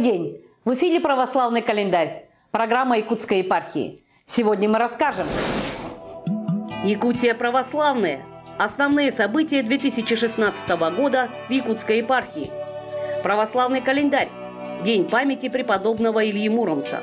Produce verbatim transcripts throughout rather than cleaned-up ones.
день! В эфире «Православный календарь», программа Якутской епархии. Сегодня мы расскажем. Якутия православная. Основные события две тысячи шестнадцатого года в Якутской епархии. Православный календарь. День памяти преподобного Ильи Муромца.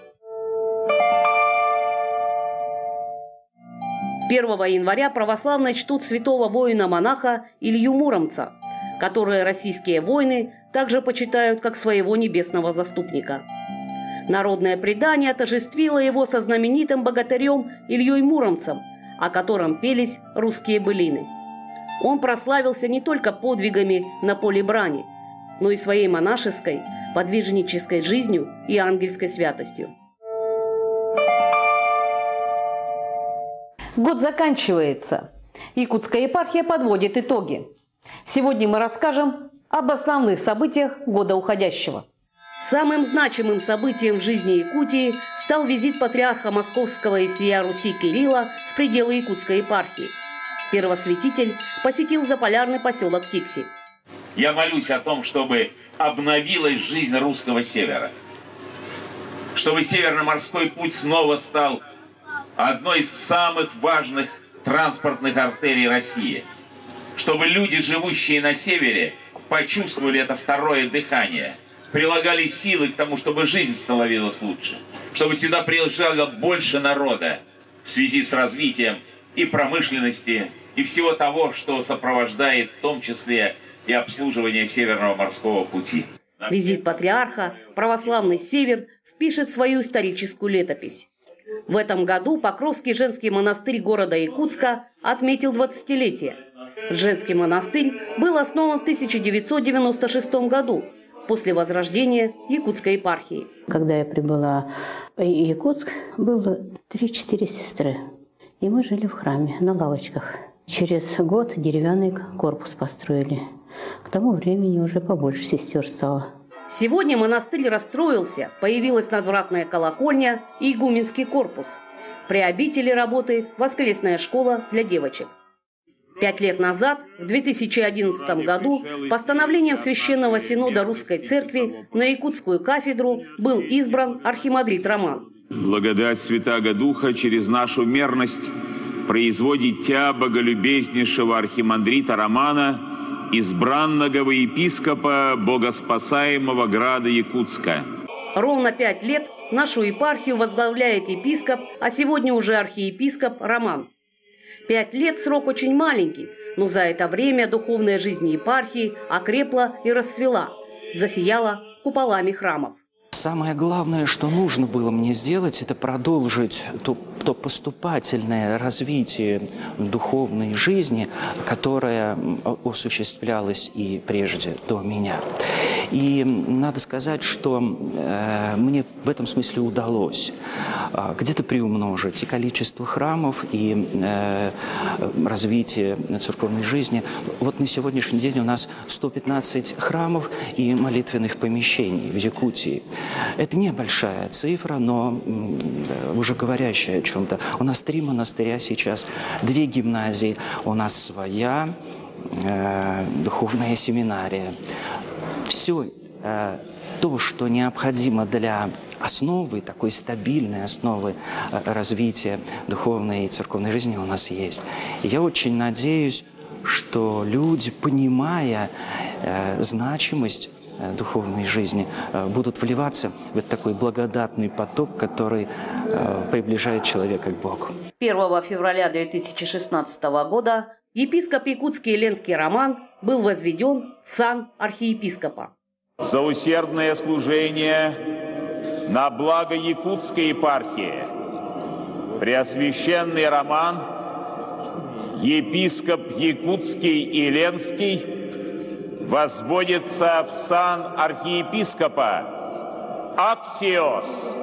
первого января православные чтут святого воина-монаха Илью Муромца, которые российские воины также почитают как своего небесного заступника. Народное предание отождествило его со знаменитым богатырем Ильей Муромцем, о котором пелись русские былины. Он прославился не только подвигами на поле брани, но и своей монашеской, подвижнической жизнью и ангельской святостью. Год заканчивается. Якутская епархия подводит итоги. Сегодня мы расскажем об основных событиях года уходящего. Самым значимым событием в жизни Якутии стал визит патриарха Московского и всея Руси Кирилла в пределы Якутской епархии. Первосвятитель посетил заполярный поселок Тикси. Я молюсь о том, чтобы обновилась жизнь русского севера. Чтобы Северно-морской путь снова стал одной из самых важных транспортных артерий России. Чтобы люди, живущие на севере, почувствовали это второе дыхание, прилагали силы к тому, чтобы жизнь становилась лучше, чтобы сюда приезжало больше народа в связи с развитием и промышленности, и всего того, что сопровождает в том числе и обслуживание Северного морского пути. Визит патриарха православный север впишет в свою историческую летопись. В этом году Покровский женский монастырь города Якутска отметил двадцатилетие. Женский монастырь был основан в тысяча девятьсот девяносто шестом году, после возрождения Якутской епархии. Когда я прибыла в Якутск, было три-четыре сестры. И мы жили в храме, на лавочках. Через год деревянный корпус построили. К тому времени уже побольше сестер стало. Сегодня монастырь расстроился, появилась надвратная колокольня и игуменский корпус. При обители работает воскресная школа для девочек. Пять лет назад, в две тысячи одиннадцатом году, постановлением Священного Синода Русской Церкви на Якутскую кафедру был избран архимандрит Роман. Благодать Святаго Духа через нашу мерность производит тя боголюбезнейшего архимандрита Романа, избранного во епископа богоспасаемого града Якутска. Ровно пять лет нашу епархию возглавляет епископ, а сегодня уже архиепископ Роман. Пять лет – срок очень маленький, но за это время духовная жизнь епархии окрепла и расцвела, засияла куполами храмов. Самое главное, что нужно было мне сделать, это продолжить то, то поступательное развитие духовной жизни, которое осуществлялось и прежде до меня. И надо сказать, что э, мне в этом смысле удалось э, где-то приумножить и количество храмов, и э, развитие церковной жизни. Вот на сегодняшний день у нас сто пятнадцать храмов и молитвенных помещений в Якутии. Это небольшая цифра, но э, уже говорящая о чем-то. У нас три монастыря сейчас, две гимназии, у нас своя э, духовная семинария. Все э, то, что необходимо для основы, такой стабильной основы э, развития духовной и церковной жизни у нас есть. И я очень надеюсь, что люди, понимая э, значимость э, духовной жизни, э, будут вливаться в этот такой благодатный поток, который э, приближает человека к Богу. первого февраля две тысячи шестнадцатого года епископ Якутский Ленский Роман был возведен в сан архиепископа. За усердное служение на благо Якутской епархии Преосвященный Роман, епископ Якутский и Ленский, возводится в сан архиепископа. Аксиос!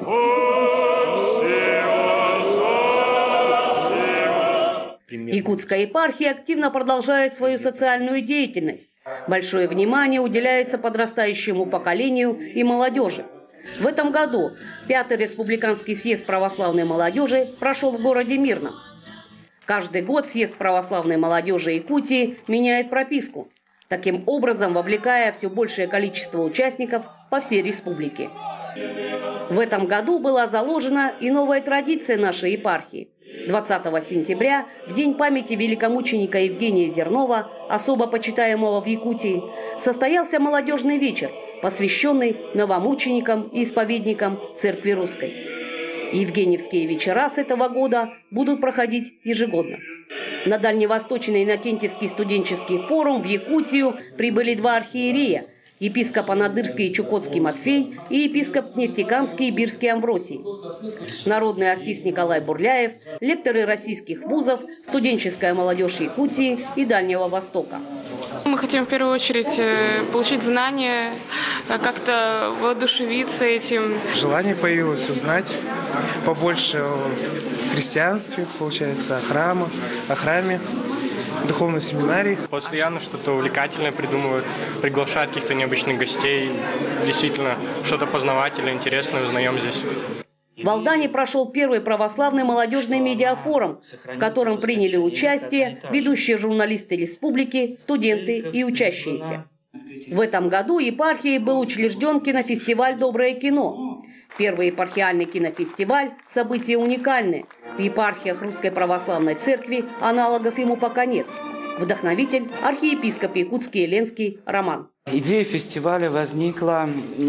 Якутская епархия активно продолжает свою социальную деятельность. Большое внимание уделяется подрастающему поколению и молодежи. В этом году пятый республиканский съезд православной молодежи прошел в городе Мирном. Каждый год съезд православной молодежи Якутии меняет прописку. таким образом вовлекая все большее количество участников по всей республике. В этом году была заложена и новая традиция нашей епархии. двадцатого сентября, в день памяти великомученика Евгения Зернова, особо почитаемого в Якутии, состоялся молодежный вечер, посвященный новомученикам и исповедникам Церкви Русской. Евгеньевские вечера с этого года будут проходить ежегодно. На Дальневосточный Иннокентьевский студенческий форум в Якутию прибыли два архиерея – епископ Анадырский и Чукотский Матфей и епископ Нефтекамский и Бирский Амвросий. Народный артист Николай Бурляев, лекторы российских вузов, студенческая молодежь Якутии и Дальнего Востока. Мы хотим в первую очередь получить знания, как-то воодушевиться этим. Желание появилось узнать побольше о христианстве, получается, о храмах, о храме, духовной семинарии. Постоянно что-то увлекательное придумывают, приглашают каких-то необычных гостей. Действительно, что-то познавательное, интересное узнаем здесь. В Алдане прошел первый православный молодежный медиафорум, в котором приняли участие ведущие журналисты республики, студенты и учащиеся. В этом году епархией был учрежден кинофестиваль «Доброе кино». Первый епархиальный кинофестиваль – событие уникальное. В епархиях Русской Православной Церкви аналогов ему пока нет. Вдохновитель – архиепископ Якутский и Ленский Роман. Идея фестиваля возникла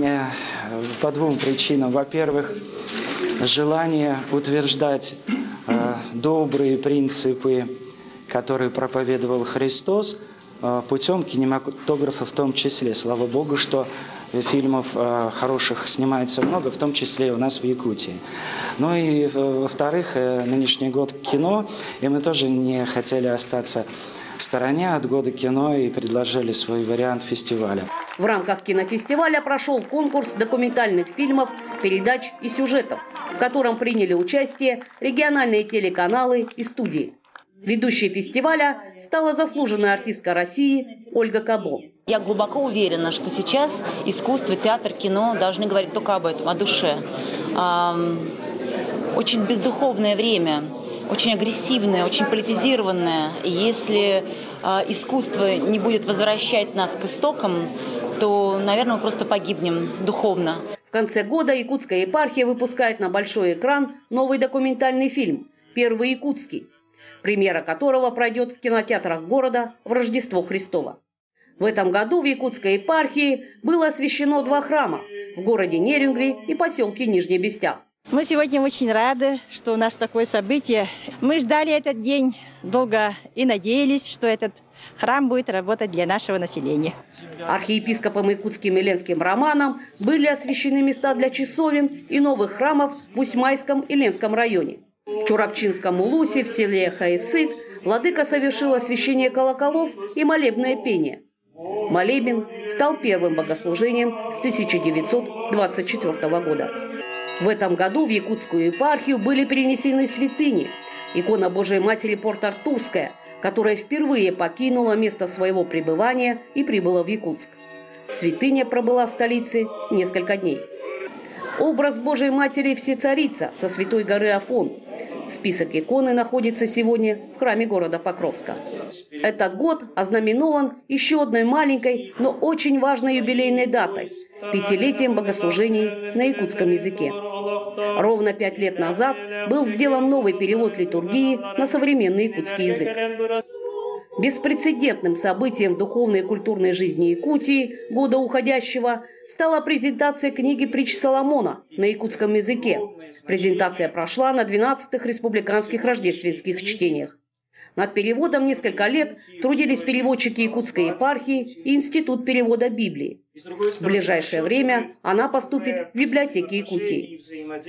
по двум причинам. Во-первых, желание утверждать э, добрые принципы, которые проповедовал Христос, э, путем кинематографа в том числе. Слава Богу, что фильмов э, хороших снимается много, в том числе и у нас в Якутии. Ну и, во-вторых, э, нынешний год кино, и мы тоже не хотели остаться в стороне от года кино и предложили свой вариант фестиваля. В рамках кинофестиваля прошел конкурс документальных фильмов, передач и сюжетов, в котором приняли участие региональные телеканалы и студии. Ведущей фестиваля стала заслуженная артистка России Ольга Кабо. Я глубоко уверена, что сейчас искусство, театр, кино должны говорить только об этом, о душе. Очень бездуховное время. Очень агрессивное, очень политизированное. И если э, искусство не будет возвращать нас к истокам, то, наверное, мы просто погибнем духовно. В конце года якутская епархия выпускает на большой экран новый документальный фильм «Первый якутский», премьера которого пройдет в кинотеатрах города в Рождество Христово. В этом году в якутской епархии было освящено два храма в городе Нерюнгри и поселке Нижний Бестях. Мы сегодня очень рады, что у нас такое событие. Мы ждали этот день долго и надеялись, что этот храм будет работать для нашего населения. Архиепископом Якутским и Ленским Романом были освящены места для часовен и новых храмов в Усьмайском и Ленском районе. В Чурапчинском Улусе, в селе Хаисыт, владыка совершил освящение колоколов и молебное пение. Молебен стал первым богослужением с тысяча девятьсот двадцать четвёртого года. В этом году в якутскую епархию были перенесены святыни. Икона Божией Матери Порт-Артурская, которая впервые покинула место своего пребывания и прибыла в Якутск. Святыня пробыла в столице несколько дней. Образ Божией Матери Всецарица со Святой горы Афон. Список иконы находится сегодня в храме города Покровска. Этот год ознаменован еще одной маленькой, но очень важной юбилейной датой – пятилетием богослужений на якутском языке. Ровно пять лет назад был сделан новый перевод литургии на современный якутский язык. Беспрецедентным событием в духовной и культурной жизни Якутии года уходящего стала презентация книги «Притч Соломона» на якутском языке. Презентация прошла на двенадцатых республиканских рождественских чтениях. Над переводом несколько лет трудились переводчики Якутской епархии и Институт перевода Библии. В ближайшее время она поступит в библиотеки Якутии.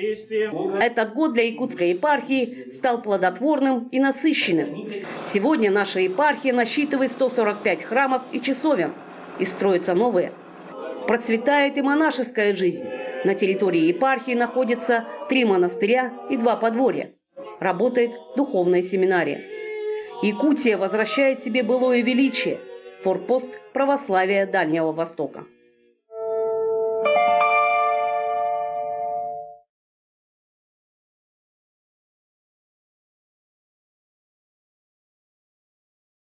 Этот год для Якутской епархии стал плодотворным и насыщенным. Сегодня наша епархия насчитывает сто сорок пять храмов и часовен, и строятся новые. Процветает и монашеская жизнь. На территории епархии находятся три монастыря и два подворья. Работает духовная семинария. Якутия возвращает себе былое величие – форпост православия Дальнего Востока.